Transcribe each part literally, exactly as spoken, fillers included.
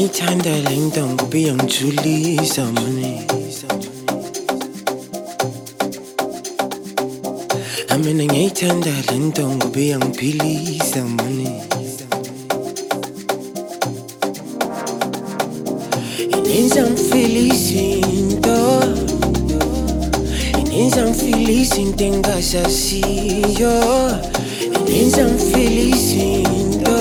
ngiyithanda le nto ngoba iyangijulisa mani. Mina ngiyithanda le nto ngoba iyangiphilisa mani. Inenza ngifilisa into, inenza ngifilisa into engasaziyo, inenza ngifilisa into,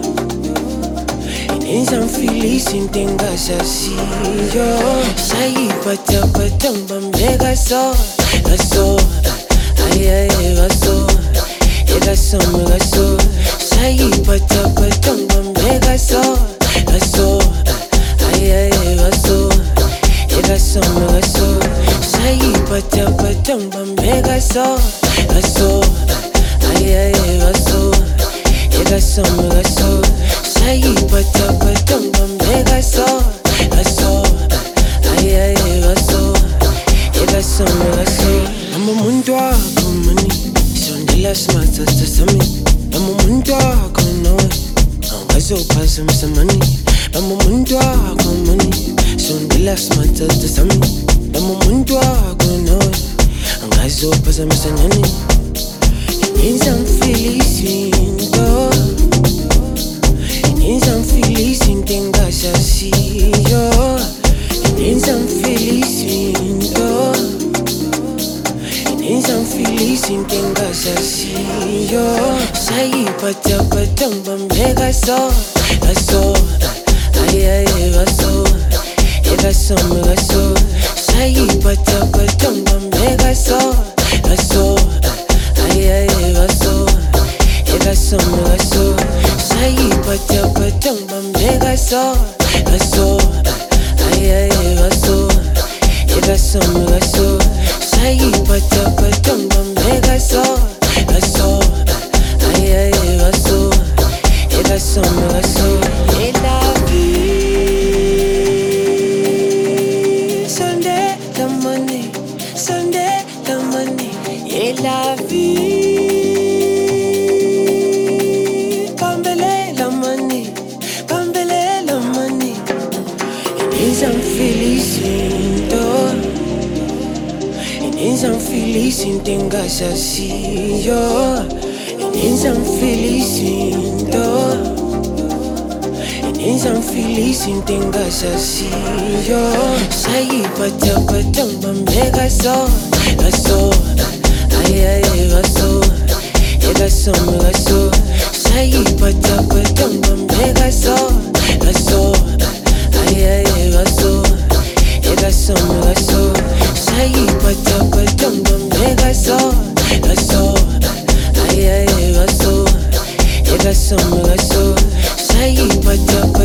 inenza ngifilisa into engasaziyo. Sayiphathaphatha ngibambe kaso kaso, ay ay kaso, kaso kaso. Sayiphathaphatha ngibambe kaso kaso, ay ay kaso, kaso kaso. Sayiphathaphatha ngibambe kaso kaso, ay ay kaso, kaso kaso. Sayiphathaphatha ngibambe kaso kaso, ay ay kaso, kaso kaso. I'm umuntu wakho mani, sondela simathasta sami. I'm umuntu wakho nawe, awukazophazamisa mani. I'm umuntu wakho mani, sondela simathasta sami. I'm umuntu wakho nawe, awukazophazamisa nani. Inenza ngifilisa into, inenza ngifilisa into engasaziyo, inenza ngifilisa into, inenza ngifilisa into engasaziyo. Sayiphathaphatha ngibambe kaso kaso, ay ay kaso, kaso kaso. Sayiphathaphatha ngibambe kaso kaso, ay ay kaso, kaso kaso. Sayiphathaphatha ngibambe kaso kaso, ay ay kaso, kaso kaso. Sayiphathaphatha ngibambe kaso kaso, ay ay kaso, kaso kaso. Sunday la money, Sunday la money, et la vie. Pambele la money, pambele la money. Inenza ngifilisa into, inenza ngifilisa into engasaziyo, inenza ngifilisa into, inenza ngifilisa into engasaziyo. Sayiphathaphatha ngibambe kaso kaso, ay ay kaso, kaso kaso. Sayiphathaphatha ngibambe kaso kaso, ay ay kaso, kaso kaso. Sayiphathaphatha ngibambe kaso kaso, ay ay kaso, kaso kaso. Sayiphathaphatha